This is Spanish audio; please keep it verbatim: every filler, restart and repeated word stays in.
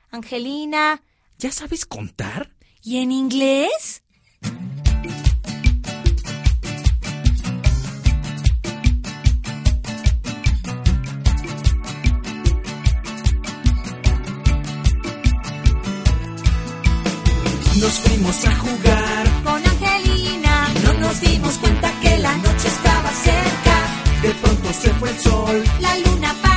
Angelina. ¿Ya sabes contar? ¿Y en inglés? Nos fuimos a jugar con Angelina. No nos dimos cuenta que la noche estaba cerca. De pronto se fue el sol. La luna